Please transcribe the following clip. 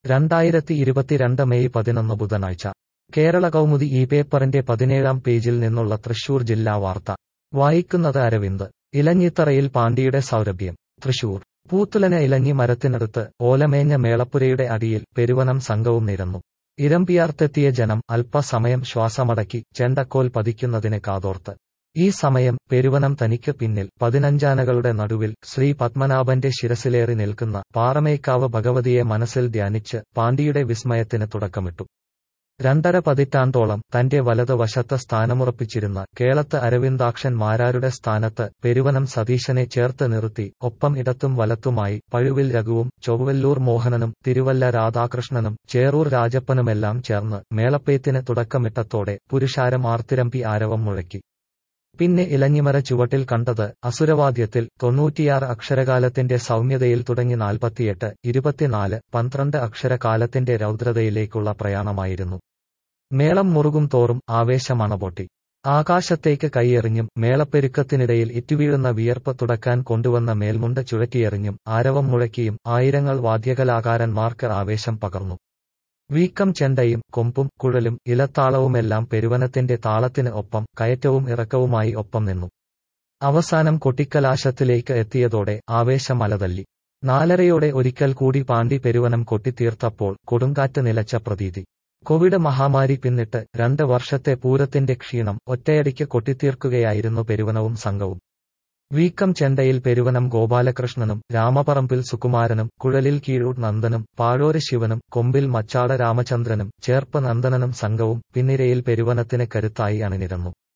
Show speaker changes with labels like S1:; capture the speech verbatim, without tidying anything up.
S1: രണ്ടായിരത്തി ഇരുപത്തിരണ്ട് മെയ് പതിനൊന്ന് ബുധനാഴ്ച കേരള കൗമുദി ഈ പേപ്പറിന്റെ പതിനേഴാം പേജിൽ നിന്നുള്ള തൃശൂർ ജില്ലാ വാർത്ത വായിക്കുന്നത് അരവിന്ദ്. ഇലഞ്ഞിത്തറയിൽ പാണ്ടിയുടെ സൗരഭ്യം. തൃശൂർ പൂത്തുലന ഇലഞ്ഞി മരത്തിനടുത്ത് ഓലമേഞ്ഞ മേളപ്പുരയുടെ അടിയിൽ പെരുവനം സംഘവും നിരന്നു. ഇരമ്പിയാർത്തെത്തിയ ജനം അല്പസമയം ശ്വാസമടക്കി ചെണ്ടക്കോൽ പതിക്കുന്നതിന് കാതോർത്ത്. ഈ സമയം പെരുവനം തനിക്ക് പിന്നിൽ പതിനഞ്ചാനകളുടെ നടുവിൽ ശ്രീ പത്മനാഭന്റെ ശിരസിലേറി നിൽക്കുന്ന പാറമേക്കാവ് ഭഗവതിയെ മനസ്സിൽ ധ്യാനിച്ച് പാണ്ടിയുടെ വിസ്മയത്തിന് തുടക്കമിട്ടു. രണ്ടര പതിറ്റാണ്ടോളം തന്റെ വലത് വശത്ത് സ്ഥാനമുറപ്പിച്ചിരുന്ന കേളത്ത് അരവിന്ദാക്ഷൻ മാരാരുടെ സ്ഥാനത്ത് പെരുവനം സതീശനെ ചേർത്ത് നിർത്തി ഒപ്പം ഇടത്തും വലത്തുമായി പഴുവിൽ രഘുവും ചൊവ്വല്ലൂർ മോഹനനും തിരുവല്ല രാധാകൃഷ്ണനും ചേറൂർ രാജപ്പനുമെല്ലാം ചേർന്ന് മേളപ്പെയ്ത്തിന് തുടക്കമിട്ടത്തോടെ പുരുഷാരം ആർത്തിരമ്പി ആരവം മുഴക്കി. പിന്നെ ഇലഞ്ഞിമര ചുവട്ടിൽ കണ്ടത് അസുരവാദ്യത്തിൽ തൊണ്ണൂറ്റിയാറ് അക്ഷരകാലത്തിന്റെ സൗമ്യതയിൽ തുടങ്ങി നാൽപ്പത്തിയെട്ട് ഇരുപത്തിനാല് പന്ത്രണ്ട് അക്ഷരകാലത്തിന്റെ രൗദ്രതയിലേക്കുള്ള പ്രയാണമായിരുന്നു. മേളം മുറുകും തോറും ആവേശമണപൊട്ടി. ആകാശത്തേക്ക് കൈയെറിഞ്ഞും മേളപ്പെരുക്കത്തിനിടയിൽ ഇറ്റുവീഴുന്ന വിയർപ്പ് തുടക്കാൻ കൊണ്ടുവന്ന മേൽമുണ്ട് ചുഴറ്റിയെറിഞ്ഞും ആരവം മുഴക്കിയും ആയിരങ്ങൾ വാദ്യകലാകാരന്മാർക്ക് ആവേശം പകർന്നു. വീക്കം ചെണ്ടയും കൊമ്പും കുഴലും ഇലത്താളവുമെല്ലാം പെരുവനത്തിന്റെ താളത്തിന് ഒപ്പം കയറ്റവും ഇറക്കവുമായി ഒപ്പം നിന്നു. അവസാനം കൊട്ടിക്കലാശത്തിലേക്ക് എത്തിയതോടെ ആവേശം അലതല്ലി. നാലരയോടെ ഒരിക്കൽ കൂടി പാണ്ടി പെരുവനം കൊട്ടിത്തീർത്തപ്പോൾ കൊടുങ്കാറ്റ് നിലച്ച പ്രതീതി. കോവിഡ് മഹാമാരി പിന്നിട്ട് രണ്ട് വർഷത്തെ പൂരത്തിന്റെ ക്ഷീണം ഒറ്റയടിക്ക് കൊട്ടിത്തീർക്കുകയായിരുന്നു പെരുവനവും സംഘവും. വീക്കം ചെണ്ടയിൽ പെരുവനം ഗോപാലകൃഷ്ണനും രാമപറമ്പിൽ സുകുമാരനും കുഴലിൽ കീഴൂർ നന്ദനും പാഴോര് ശിവനും കൊമ്പിൽ മച്ചാട രാമചന്ദ്രനും ചേർപ്പ് നന്ദനനും സംഘവും പിന്നിരയിൽ പെരുവനത്തിന് കരുത്തായി അണിനിരന്നു.